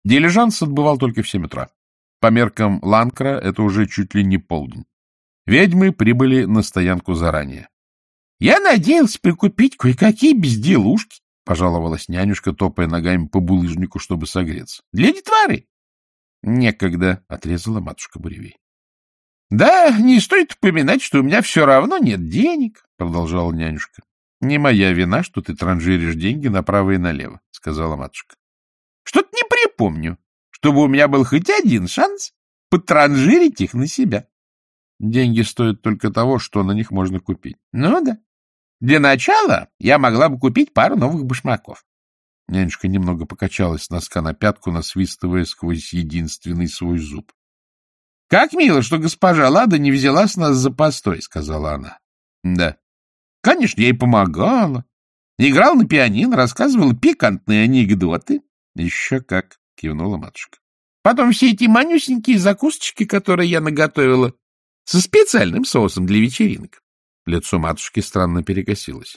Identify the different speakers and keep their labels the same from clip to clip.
Speaker 1: Дилижанс отбывал только в 7 утра. По меркам Ланкра это уже чуть ли не полдень. Ведьмы прибыли на стоянку заранее. — Я надеялся прикупить кое-какие безделушки, — пожаловалась нянюшка, топая ногами по булыжнику, чтобы согреться. — Для детворы. — Некогда, — отрезала матушка Буревей. — Да, не стоит упоминать, что у меня все равно нет денег, — продолжала нянюшка. — Не моя вина, что ты транжиришь деньги направо и налево, — сказала матушка. — Что-то не припомню, чтобы у меня был хоть один шанс потранжирить их на себя. Деньги стоят только того, что на них можно купить. Ну да. Для начала я могла бы купить пару новых башмаков. Нянюшка немного покачалась с носка на пятку, насвистывая сквозь единственный свой зуб. — Как мило, что госпожа Лада не взяла с нас за постой, — сказала она. — Да. Конечно, я ей помогала. Играла на пианино, рассказывала пикантные анекдоты. — Еще как, — кивнула матушка. — Потом все эти манюсенькие закусочки, которые я наготовила, со специальным соусом для вечеринок. Лицо матушки странно перекосилось.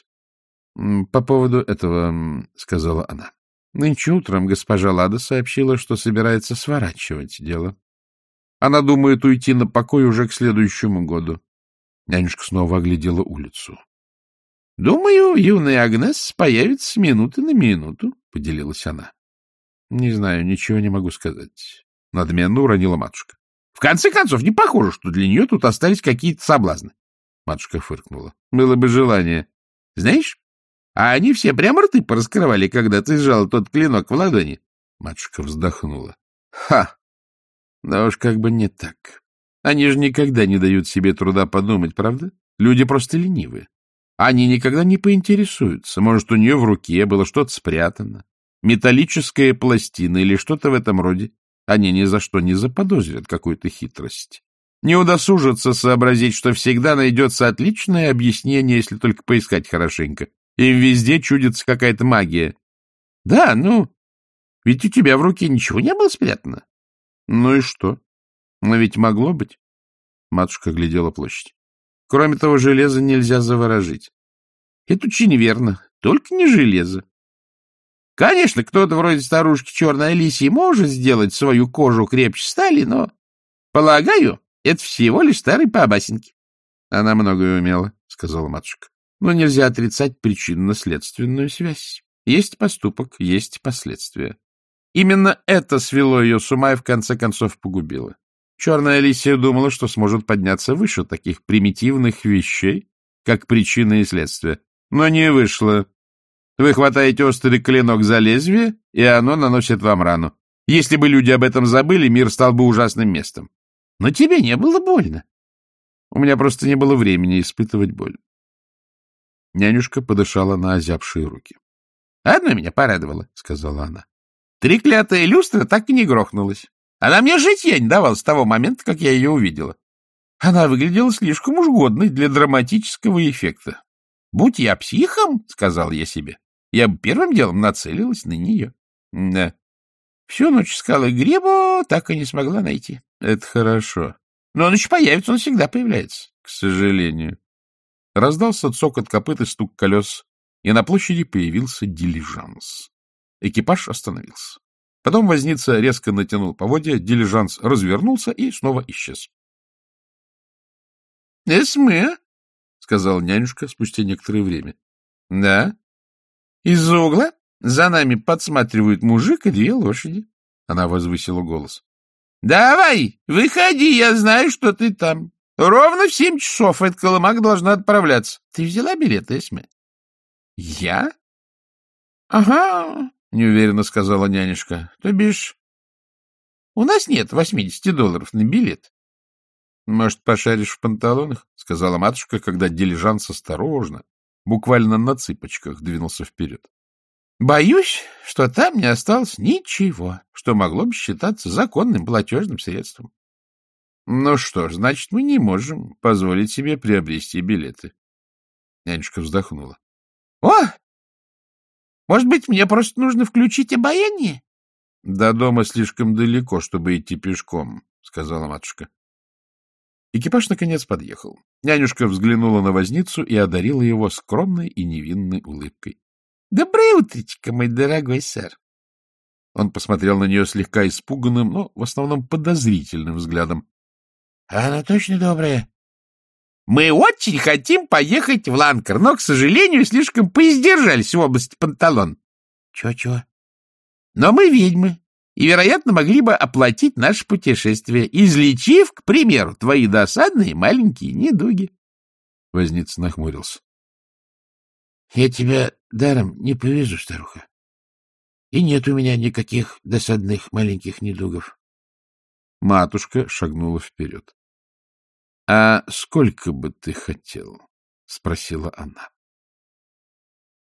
Speaker 1: — По поводу этого, — сказала она. — Нынче утром госпожа Лада сообщила, что собирается сворачивать дело. Она думает уйти на покой уже к следующему году. Нянюшка снова оглядела улицу. — Думаю, юная Агнес появится с минуты на минуту, — поделилась она. — Не знаю, ничего не могу сказать. Надменно уронила матушка. — В конце концов, не похоже, что для нее тут остались какие-то соблазны. Матушка фыркнула. — Было бы желание. Знаешь, а они все прямо рты пораскрывали, когда ты сжал тот клинок в ладони. Матушка вздохнула. — Ха! Да уж как бы не так. Они же никогда не дают себе труда подумать, правда? Люди просто ленивые. Они никогда не поинтересуются. Может, у нее в руке было что-то спрятано, металлическая пластина или что-то в этом роде. Они ни за что не заподозрят какую-то хитрость. Не удосужатся сообразить, что всегда найдется отличное объяснение, если только поискать хорошенько. Им везде чудится какая-то магия. Да, ну, ведь у тебя в руке ничего не было спрятано. Ну и что? Но ведь могло быть. Матушка глядела площадь. Кроме того, железо нельзя заворожить. Это очень верно, только не железо. Конечно, кто-то вроде старушки Черной Алисии может сделать свою кожу крепче стали, но, полагаю, это всего лишь старые побасенки. Она многое умела, — сказала матушка. Но нельзя отрицать причинно-следственную связь. Есть поступок, есть последствия. Именно это свело ее с ума и в конце концов погубило. Черная Алисия думала, что сможет подняться выше таких примитивных вещей, как причина и следствие. Но не вышло. Вы хватаете острый клинок за лезвие, и оно наносит вам рану. Если бы люди об этом забыли, мир стал бы ужасным местом. Но тебе не было больно. У меня просто не было времени испытывать боль. Нянюшка подышала на озябшие руки. — Одно меня порадовало, — сказала она. — Треклятая люстра так и не грохнулась. Она мне житья не давала с того момента, как я ее увидела. Она выглядела слишком уж годной для драматического эффекта. — Будь я психом, — сказал я себе, — я бы первым делом нацелилась на нее. Да. Всю ночь искала Грибу, так и не смогла найти. — Это хорошо. Но он еще появится, он всегда появляется. — К сожалению. Раздался цокот копыт и стук колес, и на площади появился дилижанс. Экипаж остановился. Потом возница резко натянул поводья, дилижанс развернулся и снова исчез. — Эсме, — сказала нянюшка спустя некоторое время. — Да. Из-за угла за нами подсматривают мужик и 2 лошади. Она возвысила голос. — Давай, выходи, я знаю, что ты там. Ровно в 7 часов эта колымага должна отправляться. Ты взяла билет, Эсме? — Я? — Ага, — неуверенно сказала нянюшка. — То бишь, у нас нет $80 на билет. — Может, пошаришь в панталонах? — сказала матушка, когда дилижанс осторожно, буквально на цыпочках, двинулся вперед. — Боюсь, что там не осталось ничего, что могло бы считаться законным платежным средством. — Ну что ж, значит, мы не можем позволить себе приобрести билеты. Нянюшка вздохнула. — О! Может быть, мне просто нужно включить обаяние? — До дома слишком далеко, чтобы идти пешком, — сказала матушка. Экипаж, наконец, подъехал. Нянюшка взглянула на возницу и одарила его скромной и невинной улыбкой. — Доброе утречко, мой дорогой сэр. Он посмотрел на нее слегка испуганным, но в основном подозрительным взглядом. — А она точно добрая? — Мы очень хотим поехать в Ланкар, но, к сожалению, слишком поиздержались в области панталон. — Чего-чего? — Но мы ведьмы, и, вероятно, могли бы оплатить наше путешествие, излечив, к примеру, твои досадные маленькие недуги. Возница нахмурился. — Я тебя даром не повезу, старуха. И нет у меня никаких досадных маленьких недугов. Матушка шагнула вперед. — А сколько бы ты хотел? — спросила она.